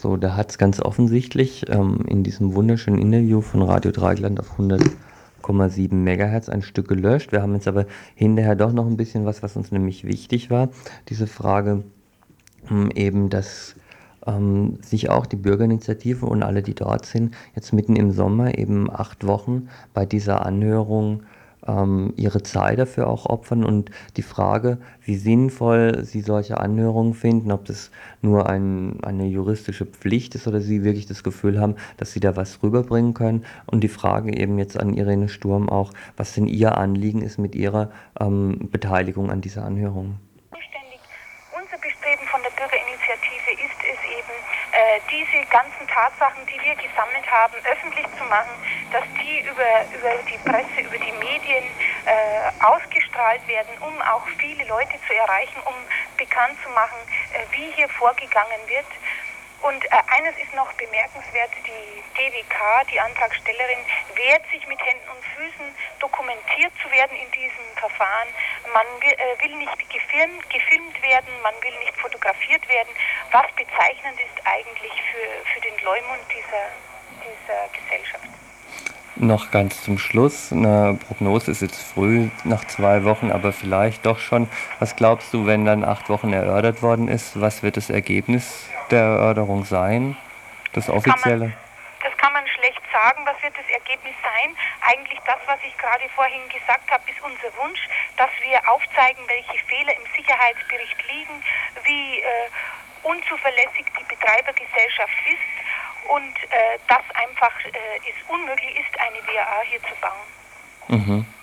So, da hat es ganz offensichtlich in diesem wunderschönen Interview von Radio Dreieckland auf 100,7 Megahertz ein Stück gelöscht. Wir haben jetzt aber hinterher doch noch ein bisschen was uns nämlich wichtig war. Diese Frage eben, dass sich auch die Bürgerinitiative und alle, die dort sind, jetzt mitten im Sommer eben 8 Wochen bei dieser Anhörung ihre Zeit dafür auch opfern und die Frage, wie sinnvoll Sie solche Anhörungen finden, ob das nur eine juristische Pflicht ist oder Sie wirklich das Gefühl haben, dass Sie da was rüberbringen können und die Frage eben jetzt an Irene Sturm auch, was denn Ihr Anliegen ist mit Ihrer Beteiligung an dieser Anhörung. Unser Bestreben von der Bürgerinitiative ist es eben, diese ganzen Tatsachen, die wir gesammelt haben, öffentlich zu machen, dass die über die Presse, über die Medien ausgestrahlt werden, um auch viele Leute zu erreichen, um bekannt zu machen, wie hier vorgegangen wird. Und eines ist noch bemerkenswert, die DWK, die Antragstellerin, wehrt sich mit Händen und Füßen, dokumentiert zu werden in diesem Verfahren. Man will nicht gefilmt werden, man will nicht fotografiert werden, was bezeichnend ist eigentlich für den Leumund dieser Gesellschaft. Noch ganz zum Schluss, eine Prognose ist jetzt früh, nach 2 Wochen, aber vielleicht doch schon. Was glaubst du, wenn dann 8 Wochen erörtert worden ist, was wird das Ergebnis der Erörterung sein, das offizielle? Das kann man schlecht sagen, was wird das Ergebnis sein. Eigentlich das, was ich gerade vorhin gesagt habe, ist unser Wunsch, dass wir aufzeigen, welche Fehler im Sicherheitsbericht liegen, wie unzuverlässig die Betreibergesellschaft ist und dass einfach es unmöglich ist, eine WAA hier zu bauen. Mhm.